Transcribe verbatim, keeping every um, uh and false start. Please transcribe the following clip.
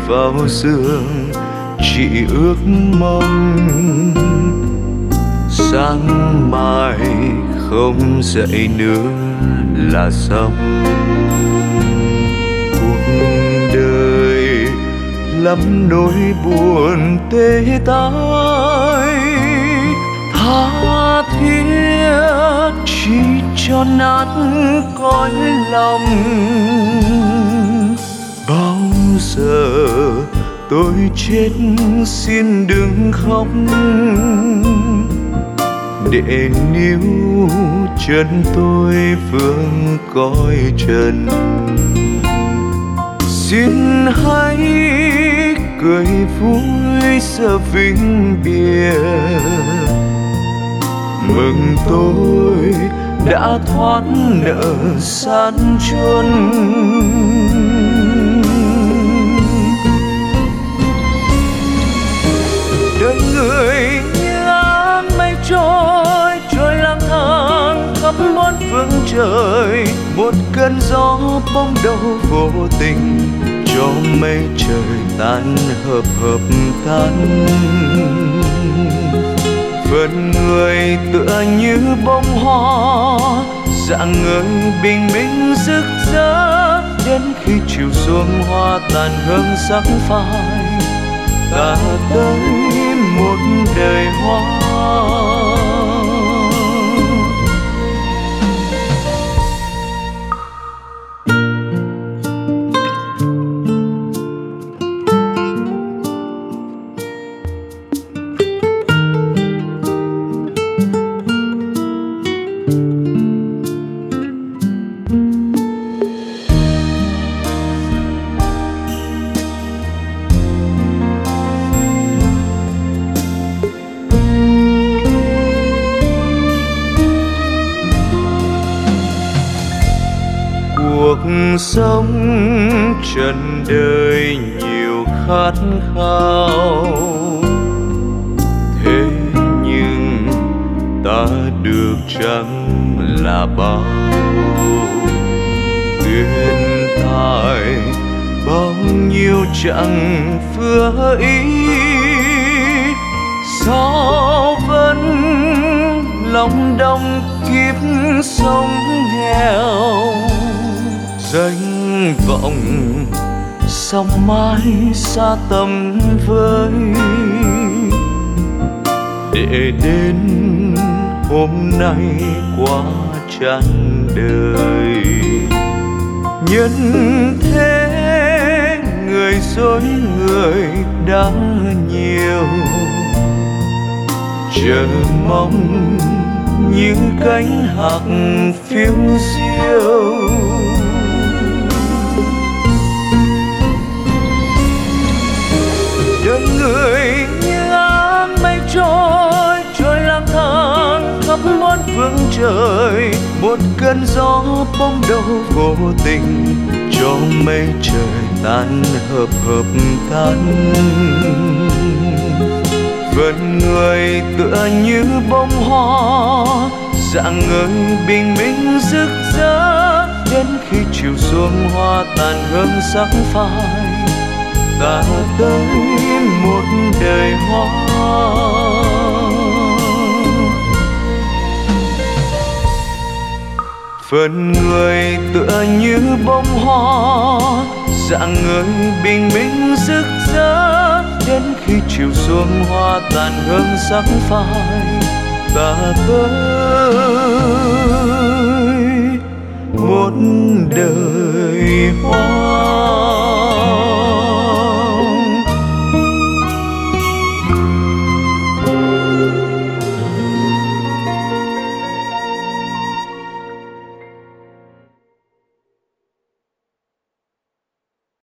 vào giường chỉ ước mong sáng mai không dậy nữa là xong. Cuộc đời lắm nỗi buồn tê tái, tha thiết chỉ cho nát cõi lòng. Bao giờ tôi chết xin đừng khóc, để níu chân tôi vương cõi trần. Xin hãy cười vui giờ vĩnh biệt, mừng tôi đã thoát nợ san chuân. Đời người như áng mây trôi, trôi lang thang khắp bốn phương trời. Một cơn gió bóng đâu vô tình, cho mây trời tan hợp hợp tan. Phần người tựa như bông hoa, rạng ngời bình minh rực rỡ. Đến khi chiều xuống hoa tàn hương sắc phai, ta tới một đời hoa. Cuộc sống trần đời nhiều khát khao, thế nhưng ta được chẳng là bao. Tuyên tài bao nhiêu chẳng phưa ý, sao vẫn lòng đông kiếp sống nghèo. Danh vọng sao mãi xa tầm với, để đến hôm nay quá chán đời. Nhân thế người dối người đã nhiều, chờ mong những cánh hạc phiêu diêu. Đời người như áng mây trôi, trôi lang thang khắp bốn phương trời. Một cơn gió bóng đâu vô tình, cho mây trời tan hợp hợp tan. Phần người tựa như bông hoa, rạng ngời bình minh rực rỡ. Đến khi chiều xuống hoa tàn hương sắc phai, ta tới một đời hoa. Phần người tựa như bông hoa, rạng ngời bình minh rực rỡ. Đến khi chiều xuống hoa tàn hương sắc phai, ta tới một đời hoa.